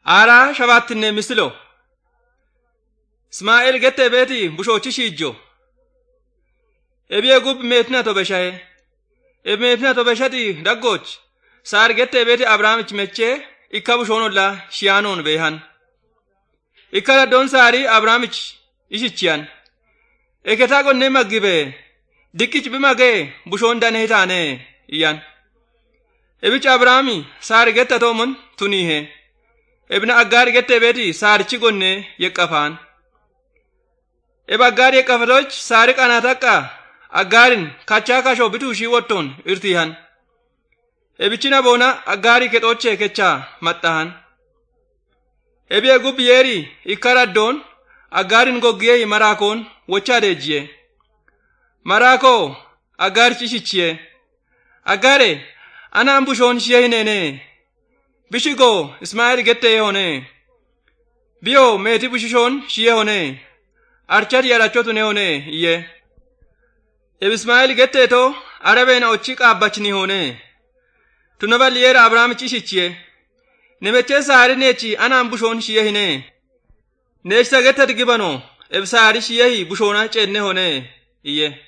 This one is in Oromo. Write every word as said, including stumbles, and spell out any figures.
Ara shabaattinne misilo. Ismaa'eel gette beeti bushoochi shiijjo. Ebiye gub meetna to beshaye. Eb meetna to beshati daggoch. Saar gette beeti Abrahaamich meche ikka bushoonolla shiyaanoon beehan. Ikka don saari Abrahaamich ishichiyan. Eketa gonne maggibe. Dikkich bimage bushoon danee taane iyan. Ebich Abrahaami saar getta toomun tunihe. Ebna aggaar gette beeti saarichi gonne yeqqafaan. Eb aggaar yeqqafatoch saari qanatakka aggaarin kachaa kashoo bituu shii wottoon irtihan. Ebichina boona aggaari kexochee kechaa maxxahan. Ebiye gub yeeri ikkaraddoon aggaarin goggiyee maraakoon wochaa deejiye. Maraakoo aggaarichi ishichiye. Aggaare anaan bushoon shiyee hineene. Bishigoo Ismaa'eel gette hone. Biyo meeti bushishoon shiyee hone. Archati yarachotu ne hone iye. Eb Ismaa'eel gette to arabeena ochi qaabbachni hone. Tunabal yeera Abrahaamichi ishichiye. Nemechee saari neechi anaan bushoon shiyee hine. Neechisa gette digibano eb saari shiyee bushoona ceenne hone iye.